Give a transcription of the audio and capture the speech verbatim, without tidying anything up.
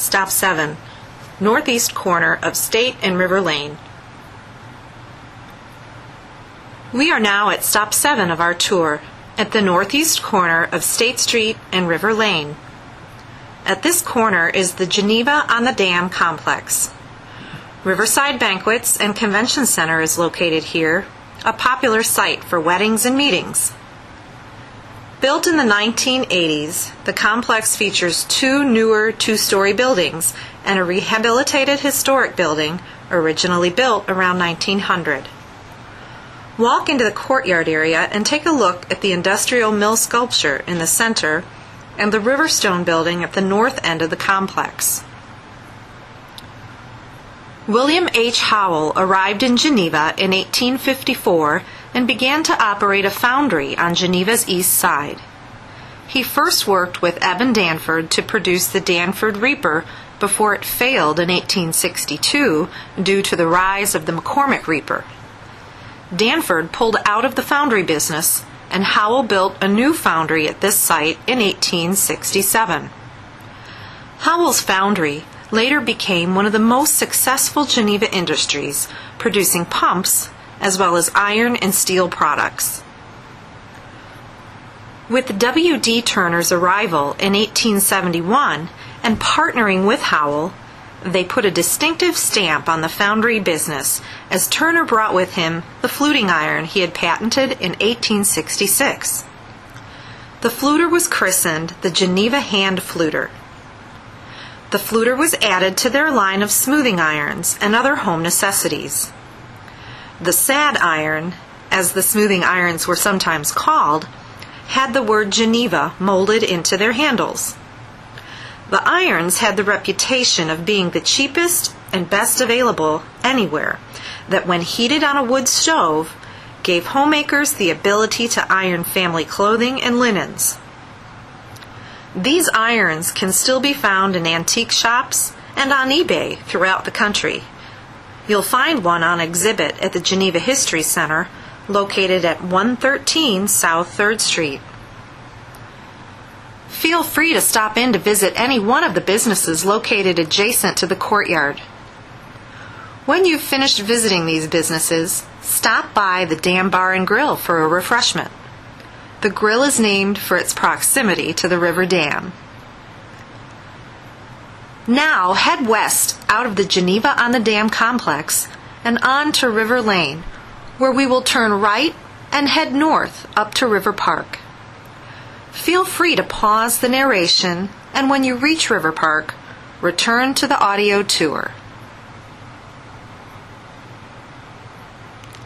Stop seven, northeast corner of State and River Lane. We are now at Stop seven of our tour, at the northeast corner of State Street and River Lane. At this corner is the Geneva on the Dam complex. Riverside Banquets and Convention Center is located here, a popular site for weddings and meetings. Built in the nineteen eighties, the complex features two newer two-story buildings and a rehabilitated historic building originally built around nineteen hundred. Walk into the courtyard area and take a look at the industrial mill sculpture in the center and the Riverstone building at the north end of the complex. William H. Howell arrived in Geneva in eighteen fifty-four and began to operate a foundry on Geneva's east side. He first worked with Eben Danford to produce the Danford Reaper before it failed in eighteen sixty-two due to the rise of the McCormick Reaper. Danford pulled out of the foundry business, and Howell built a new foundry at this site in eighteen sixty-seven. Howell's foundry later became one of the most successful Geneva industries, producing pumps as well as iron and steel products. With W D Turner's arrival in eighteen seventy-one and partnering with Howell, they put a distinctive stamp on the foundry business as Turner brought with him the fluting iron he had patented in eighteen sixty-six. The fluter was christened the Geneva Hand Fluter. The fluter was added to their line of smoothing irons and other home necessities. The sad iron, as the smoothing irons were sometimes called, had the word Geneva molded into their handles. The irons had the reputation of being the cheapest and best available anywhere, that when heated on a wood stove, gave homemakers the ability to iron family clothing and linens. These irons can still be found in antique shops and on eBay throughout the country. You'll find one on exhibit at the Geneva History Center, located at one thirteen South third Street. Feel free to stop in to visit any one of the businesses located adjacent to the courtyard. When you've finished visiting these businesses, stop by the Dam Bar and Grill for a refreshment. The grill is named for its proximity to the river dam. Now head west out of the Geneva on the Dam complex and on to River Lane, where we will turn right and head north up to River Park. Feel free to pause the narration, and when you reach River Park, return to the audio tour.